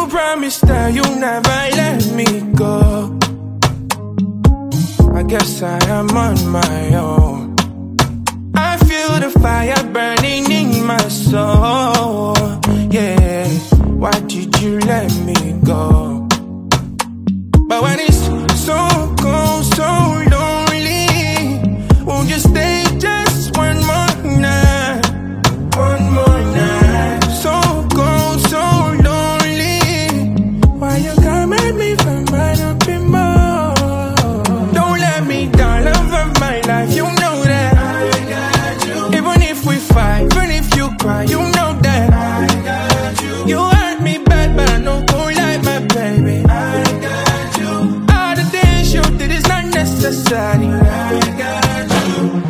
promised that you'll never let me go. I guess I am on my own. I feel the fire burning in my soul. Yeah, why did you let me go? But when it's so cold, so lonely, won't you stay just one more night? One more night. So cold, so lonely, why you come at me for mine up in more? Don't let me down, love of my life, you know that I got you. Even if we fight, even if you cry, you know that I got you. You hurt me bad, but I know cold like my baby. I got you. All the things you did is not necessary. I got you.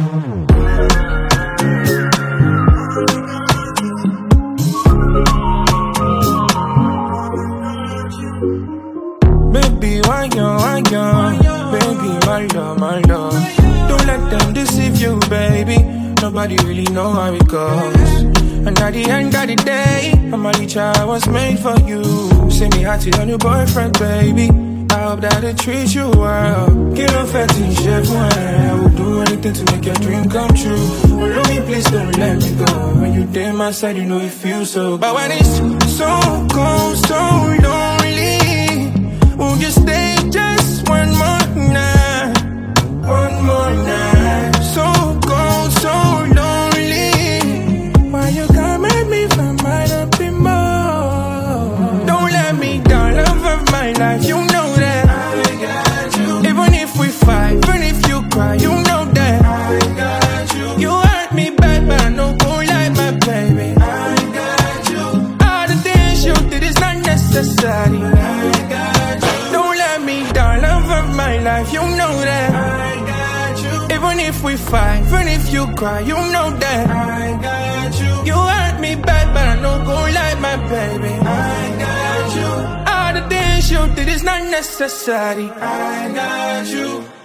Baby, why you? Baby, my love. Don't let them deceive you, baby. Nobody really know how it goes. And at the end of the day, I'm a child was made for you. Say me hot on your boyfriend, baby. I hope that it treats you well. Get off at chef, I will do anything to make your dream come true. But love me, please don't let me go. When you day my side, you know it feels so. But when it's so cold, so lonely, won't you stay just one more night? One more night. So cold, so lonely, why you come at me for mine up in more? Don't let me down, love of my life, you know that I got you. Even if we fight, even if you cry, you know that I got you. You hurt me bad, but I know cold like my baby. I got you. All the things you did is not necessary. I got you. Don't let me down, love of my life, you know that I got you. Even if we fight, even if you cry, you know that I got you. You hurt me bad, but I know cold like my baby. I got you. All the things you did is not necessary. I got you.